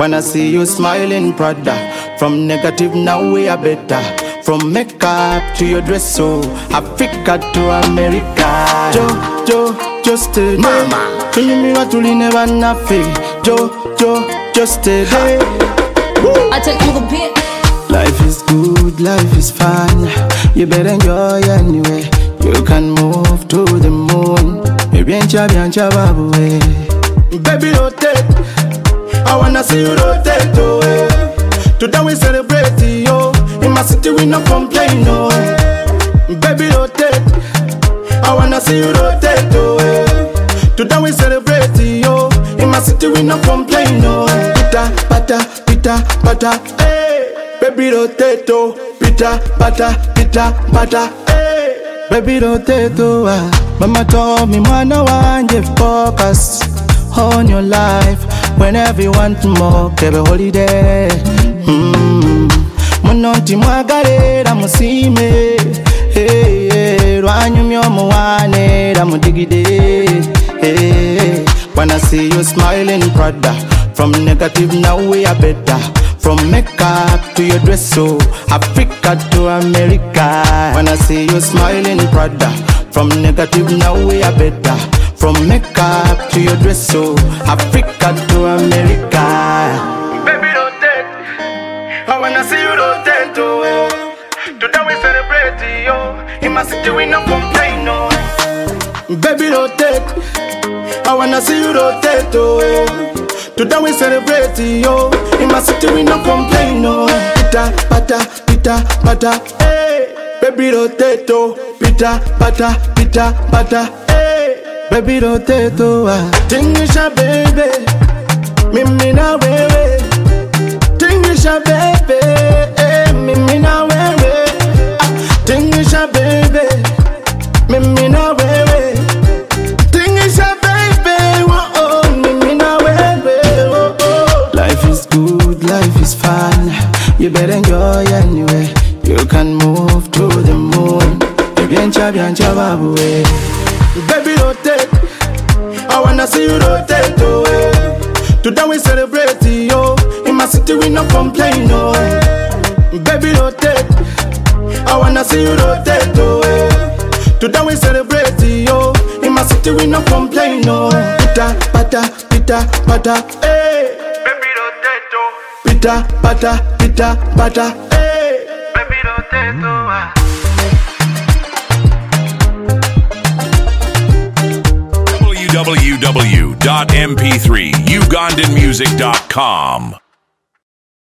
When I see you smiling, Prada. From negative now we are better. From makeup to your dress, so Africa to America. Just stay there. Can you me what you never naffy? Just stay there. I tell you a bit. Life is good, life is fun. You better enjoy anyway. You can move to the moon. Biancha babu. Baby rotate, I wanna see you rotate away. Today we celebrate yo. In my city we no complain no. Baby rotate, I wanna see you rotate away. Today we celebrate yo. In my city we no complain no. Pita, hey. Baby rotate oh. Pita, hey. Baby rotate oh. Mama told me mwana wanje focus on your life. Whenever you want more, give a holiday. Munonti mwagalera musime. Rwanyumyo muwane ramudigide. When I see you smiling, Prada. From negative now we are better. From makeup to your dress, so Africa to America. When I see you smiling, Prada. From negative now we are better. From makeup to your dress, so Africa to America. Baby rotate, I wanna see you rotate oh. Today we celebrate yo. In my city we no complain no. Baby rotate, I wanna see you rotate oh. Today we celebrate yo. In my city we no complain no. Pita, hey. Baby rotate oh. Pita, hey. Baby rotate oh. Tingisha baby, mimi na wewe. Tingisha baby, mimi na wewe. Tingisha baby, mimi na wewe. Tingisha baby, oh mimi na wewe. Life is good, life is fun. You better enjoy anyway. You can move to the moon. Biancha babu. Baby rotate, I wanna see you rotate away. Today we celebrate yo. In my city we no complain no. Baby rotate, I wanna see you rotate away. Today we celebrate yo. In my city we no complain no. Pita, hey. Baby rotate oh. Pita, hey. Baby rotate oh. www.mp3ugandanmusic.com